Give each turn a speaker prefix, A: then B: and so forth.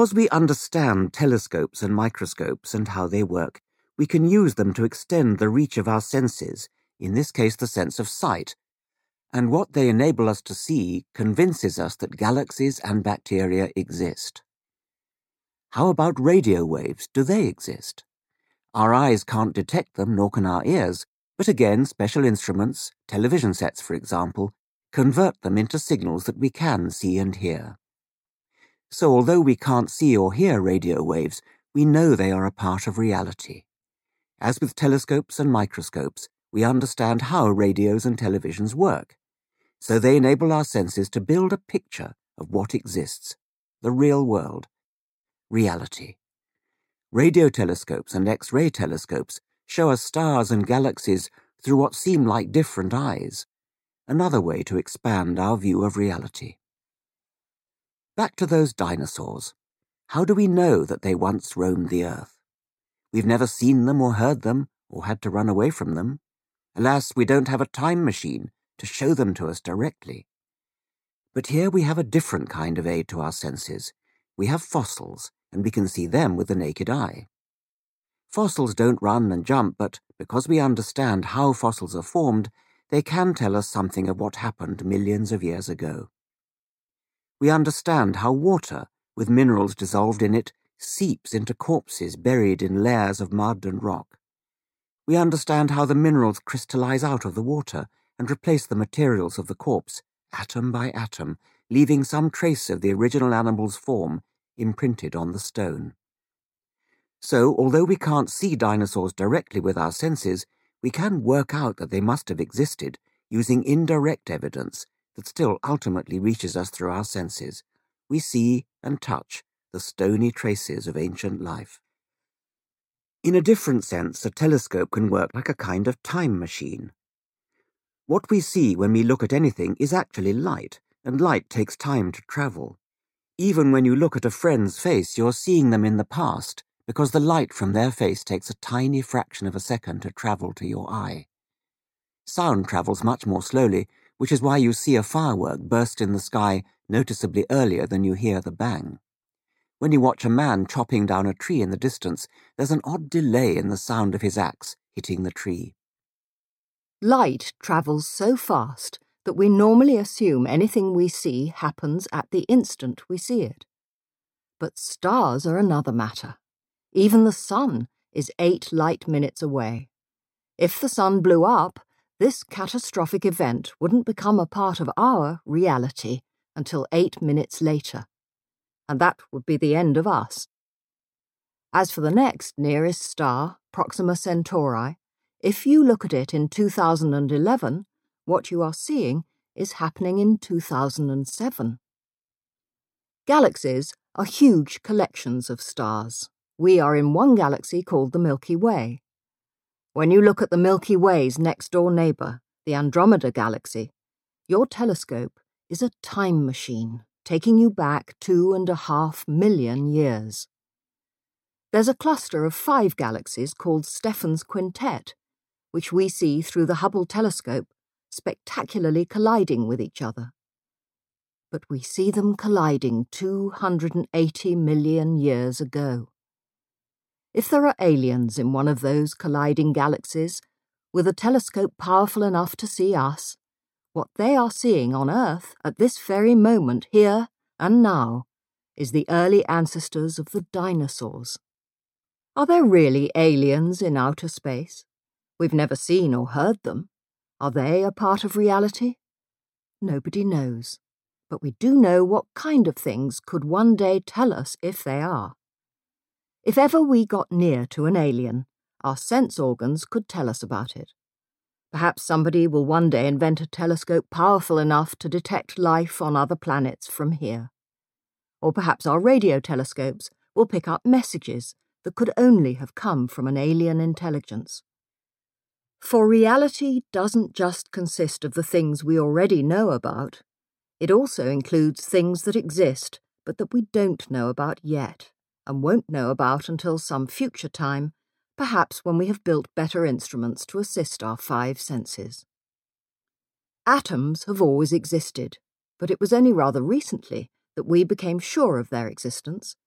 A: Because we understand telescopes and microscopes and how they work, we can use them to extend the reach of our senses, in this case the sense of sight. And what they enable us to see convinces us that galaxies and bacteria exist. How about radio waves? Do they exist? Our eyes can't detect them, nor can our ears, but again, special instruments, television sets for example, convert them into signals that we can see and hear. So although we can't see or hear radio waves, we know they are a part of reality. As with telescopes and microscopes, we understand how radios and televisions work. So they enable our senses to build a picture of what exists, the real world, reality. Radio telescopes and X-ray telescopes show us stars and galaxies through what seem like different eyes, another way to expand our view of reality. Back to those dinosaurs. How do we know that they once roamed the earth? We've never seen them or heard them, or had to run away from them. Alas, we don't have a time machine to show them to us directly. But here we have a different kind of aid to our senses. We have fossils, and we can see them with the naked eye. Fossils don't run and jump, but because we understand how fossils are formed, they can tell us something of what happened millions of years ago. We understand how water, with minerals dissolved in it, seeps into corpses buried in layers of mud and rock. We understand how the minerals crystallize out of the water and replace the materials of the corpse, atom by atom, leaving some trace of the original animal's form imprinted on the stone. So, although we can't see dinosaurs directly with our senses, we can work out that they must have existed using indirect evidence that still ultimately reaches us through our senses. We see and touch the stony traces of ancient life. In a different sense, a telescope can work like a kind of time machine. What we see when we look at anything is actually light, and light takes time to travel. Even when you look at a friend's face, you're seeing them in the past, because the light from their face takes a tiny fraction of a second to travel to your eye. Sound travels much more slowly, which is why you see a firework burst in the sky noticeably earlier than you hear the bang. When you watch a man chopping down a tree in the distance, there's an odd delay in the sound of his axe hitting the tree.
B: Light travels so fast that we normally assume anything we see happens at the instant we see it. But stars are another matter. Even the sun is 8 light minutes away. If the sun blew up, this catastrophic event wouldn't become a part of our reality until 8 minutes later. And that would be the end of us. As for the next nearest star, Proxima Centauri, if you look at it in 2011, what you are seeing is happening in 2007. Galaxies are huge collections of stars. We are in one galaxy called the Milky Way. When you look at the Milky Way's next-door neighbour, the Andromeda Galaxy, your telescope is a time machine, taking you back 2.5 million years. There's a cluster of 5 galaxies called Stephan's Quintet, which we see through the Hubble telescope, spectacularly colliding with each other. But we see them colliding 280 million years ago. If there are aliens in one of those colliding galaxies, with a telescope powerful enough to see us, what they are seeing on Earth at this very moment, here and now, is the early ancestors of the dinosaurs. Are there really aliens in outer space? We've never seen or heard them. Are they a part of reality? Nobody knows, but we do know what kind of things could one day tell us if they are. If ever we got near to an alien, our sense organs could tell us about it. Perhaps somebody will one day invent a telescope powerful enough to detect life on other planets from here. Or perhaps our radio telescopes will pick up messages that could only have come from an alien intelligence. For reality doesn't just consist of the things we already know about. It also includes things that exist but that we don't know about yet, and won't know about until some future time, perhaps when we have built better instruments to assist our 5 senses. Atoms have always existed, but it was only rather recently that we became sure of their existence.